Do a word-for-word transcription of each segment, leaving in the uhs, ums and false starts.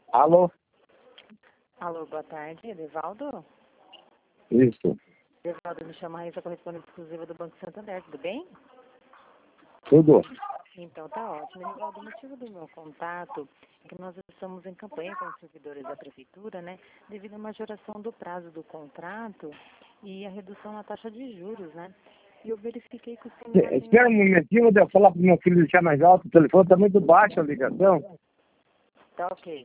Alô? Alô, boa tarde, Edevaldo? Isso. Edevaldo, me chama Raíssa, correspondente exclusiva do Banco Santander, tudo bem? Tudo. Então tá ótimo. Edevaldo, o motivo do meu contato é que nós estamos em campanha com os servidores da Prefeitura, né, devido à majoração do prazo do contrato e a redução na taxa de juros, né? E eu verifiquei que o senhor... Espera um momentinho, eu devo falar pro meu filho deixar mais alto, o telefone está muito baixo a ligação. Tá ok.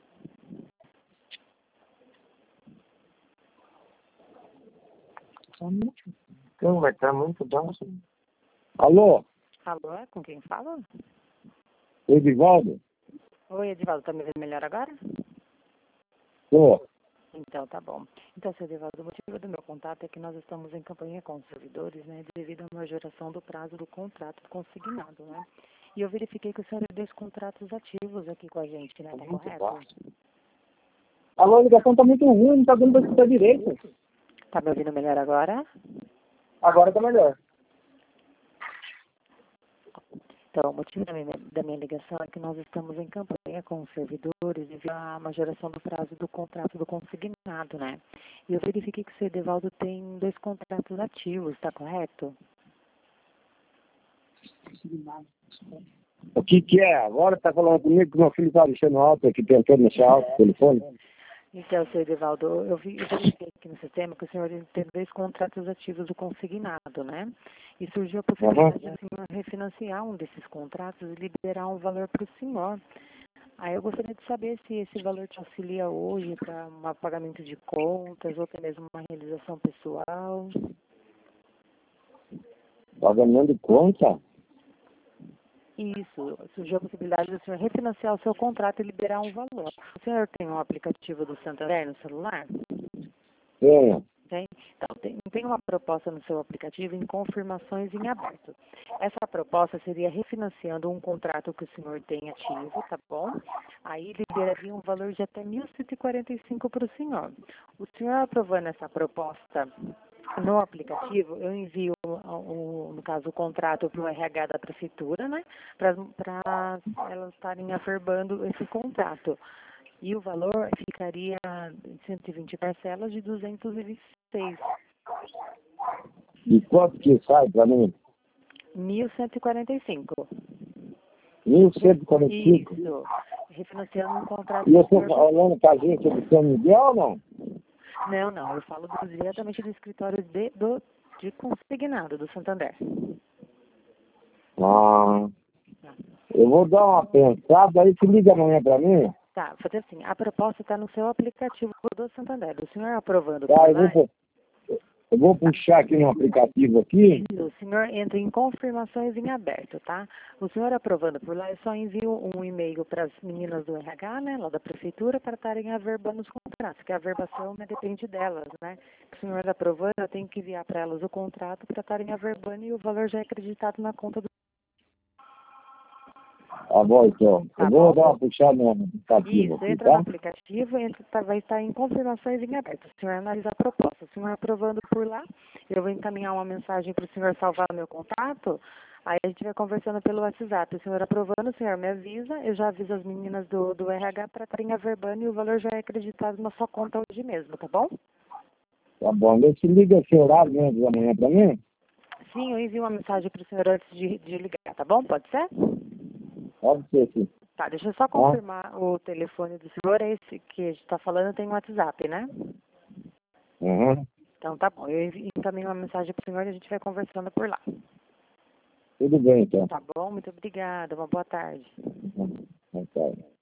Não, vai estar muito baixo. Alô? Alô, é com quem fala? Edivaldo? Oi, Edivaldo, tá me vendo melhor agora? Tô. Então, tá bom. Então, seu Edevaldo, o motivo do meu contato é que nós estamos em campanha com os servidores, né, devido à majoração do prazo do contrato consignado, né? E eu verifiquei que o senhor tem dois contratos ativos aqui com a gente, né? Tá correto? Alô, a ligação está muito ruim, não está dando para escutar direito. Tá me ouvindo melhor agora? Agora está melhor. Então, o motivo da minha, da minha ligação é que nós estamos em campanha com os servidores devido à majoração do prazo do contrato do consignado, né? E eu verifiquei que o seu Edevaldo tem dois contratos ativos, tá correto? O que que é? Agora está falando comigo que meu filho está deixando alto aqui, tentando deixar alto o telefone. Então, seu Edevaldo, eu, vi, eu verifiquei aqui no sistema que o senhor tem dois contratos ativos do consignado, né? E surgiu a possibilidade de o senhor refinanciar um desses contratos e liberar um valor para o senhor. Aí eu gostaria de saber se esse valor te auxilia hoje para um pagamento de contas ou até mesmo uma realização pessoal. Pagamento de conta? Isso, surgiu a possibilidade do senhor refinanciar o seu contrato e liberar um valor. O senhor tem um aplicativo do Santander no celular? Tenho. Tem? Então, tem, tem uma proposta no seu aplicativo em confirmações em aberto. Essa proposta seria refinanciando um contrato que o senhor tem ativo, tá bom? Aí liberaria um valor de até mil cento e quarenta e cinco para o senhor. O senhor aprovando essa proposta no aplicativo, eu envio, o, o, no caso, o contrato para o R H da Prefeitura, né? Para elas estarem averbando esse contrato. E o valor ficaria em cento e vinte parcelas de duzentos e vinte e seis. E quanto que sai para mim? mil cento e quarenta e cinco. mil cento e quarenta e cinco? Isso. Refinanciando um contrato. E eu estou falando com a agência do São Miguel ou não? Não, não. Eu falo do, diretamente do escritório de, do, de consignado do Santander. Ah, eu vou dar uma pensada, aí se liga amanhã para mim. Tá, fazer assim, a proposta está no seu aplicativo do Santander. O senhor aprovando Tá, por eu lá, vou, eu vou puxar aqui no aplicativo aqui. o senhor entra em confirmações em aberto, tá? O senhor aprovando por lá, eu só envio um e-mail para as meninas do R H, né, lá da prefeitura, para estarem averbando os contratos, que a averbação, né, depende delas, né? O senhor aprovando, eu tenho que enviar para elas o contrato para estarem averbando e o valor já é acreditado na conta do... Tá bom, então. Tá Eu vou bom? dar uma puxada no aplicativo Isso, aqui, entra no tá? aplicativo, entra, tá, vai estar em confirmações em aberto. O senhor analisa a proposta. O senhor aprovando por lá, eu vou encaminhar uma mensagem para o senhor salvar o meu contato. Aí a gente vai conversando pelo WhatsApp. O senhor aprovando, o senhor me avisa, eu já aviso as meninas do, do R H para estarem averbando e o valor já é acreditado na sua conta hoje mesmo, tá bom? Tá bom. Vê se liga esse horário mesmo de amanhã para mim. Sim, eu envio uma mensagem para o senhor antes de, de ligar, tá bom? Pode ser? Pode ser, sim. Tá, deixa eu só confirmar o telefone do senhor, é esse que a gente está falando, tem um WhatsApp, né? Uhum. Então tá bom, eu envi- encaminho uma mensagem para o senhor e a gente vai conversando por lá. Tudo bem, então. Tá bom? Muito obrigada, uma boa tarde. Uhum. Tá.